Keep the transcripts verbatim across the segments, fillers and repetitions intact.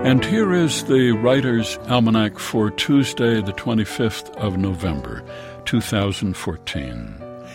And here is the Writer's Almanac for Tuesday, the twenty-fifth of November, two thousand fourteen.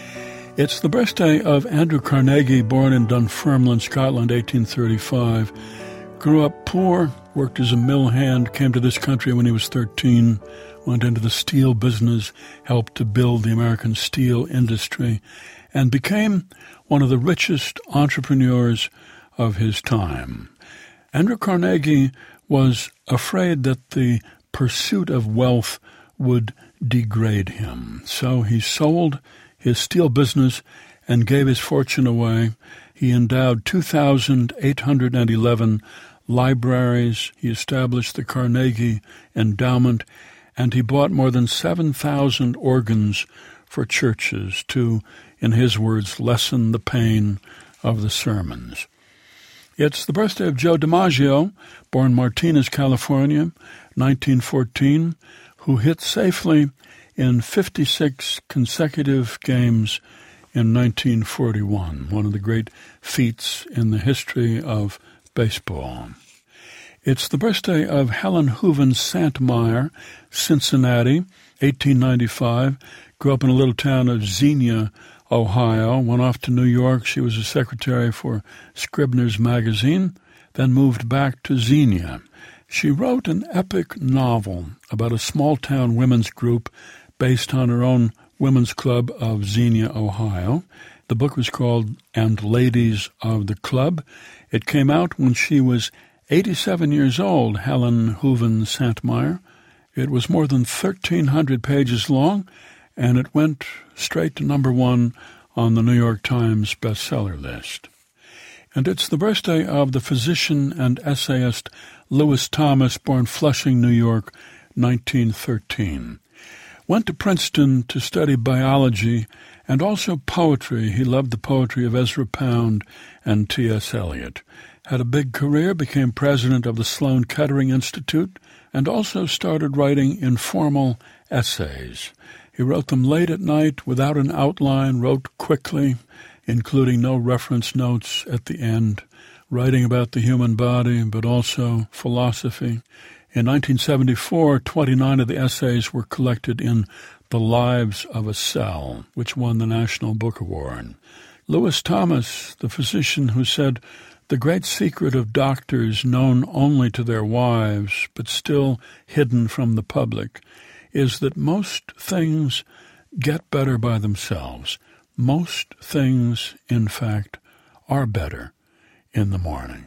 It's the birthday of Andrew Carnegie, born in Dunfermline, Scotland, eighteen thirty-five. Grew up poor, worked as a mill hand, came to this country when he was thirteen, went into the steel business, helped to build the American steel industry, and became one of the richest entrepreneurs of his time. Andrew Carnegie was afraid that the pursuit of wealth would degrade him. So he sold his steel business and gave his fortune away. He endowed two thousand eight hundred eleven libraries. He established the Carnegie Endowment, and he bought more than seven thousand organs for churches to, in his words, lessen the pain of the sermons. It's the birthday of Joe DiMaggio, born Martinez, California, nineteen fourteen, who hit safely in fifty-six consecutive games in nineteen forty-one, one of the great feats in the history of baseball. It's the birthday of Helen Hooven Santmeyer, Cincinnati, eighteen ninety-five, grew up in a little town of Xenia, Ohio, went off to New York. She was a secretary for Scribner's Magazine, then moved back to Xenia. She wrote an epic novel about a small-town women's group based on her own women's club of Xenia, Ohio. The book was called And Ladies of the Club. It came out when she was eighty-seven years old, Helen Hooven Santmeyer. It was more than thirteen hundred pages long, and it went straight to number one on the New York Times bestseller list. And it's the birthday of the physician and essayist Lewis Thomas, born Flushing, New York, nineteen thirteen. Went to Princeton to study biology and also poetry. He loved the poetry of Ezra Pound and T S Eliot. Had a big career, became president of the Sloan Kettering Institute, and also started writing informal essays. He wrote them late at night without an outline, wrote quickly, including no reference notes at the end, writing about the human body, but also philosophy. In nineteen seventy-four, twenty-nine of the essays were collected in The Lives of a Cell, which won the National Book Award. Lewis Thomas, the physician who said, "The great secret of doctors known only to their wives, but still hidden from the public, is that most things get better by themselves. Most things, in fact, are better in the morning."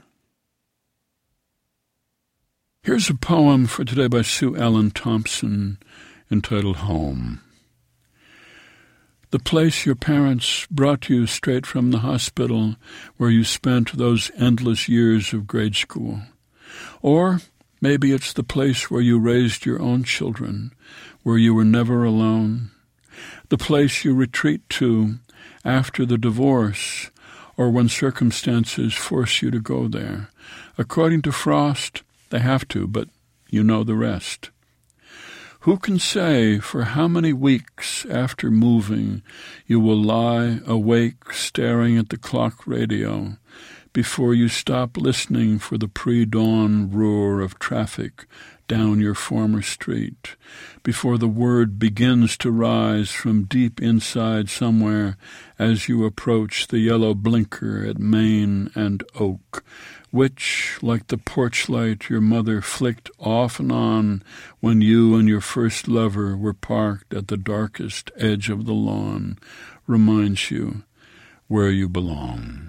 Here's a poem for today by Sue Ellen Thompson entitled Home. The place your parents brought you straight from the hospital where you spent those endless years of grade school. Or maybe it's the place where you raised your own children, where you were never alone. The place you retreat to after the divorce or when circumstances force you to go there. According to Frost, they have to, but you know the rest. Who can say for how many weeks after moving you will lie awake staring at the clock radio before you stop listening for the pre-dawn roar of traffic down your former street, before the word begins to rise from deep inside somewhere as you approach the yellow blinker at Main and Oak, which, like the porch light your mother flicked off and on when you and your first lover were parked at the darkest edge of the lawn, reminds you where you belong.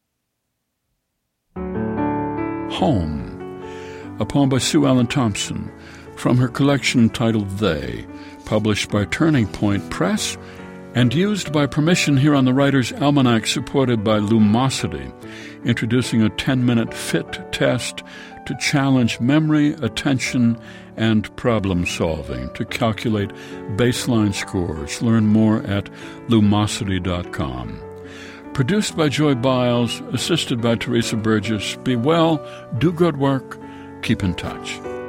Home, a poem by Sue Ellen Thompson from her collection titled They, published by Turning Point Press and used by permission here on the Writer's Almanac, supported by Lumosity, introducing a ten-minute fit test to challenge memory, attention, and problem-solving, to calculate baseline scores. Learn more at lumosity dot com. Produced by Joy Biles, assisted by Teresa Burgess. Be well, do good work, keep in touch.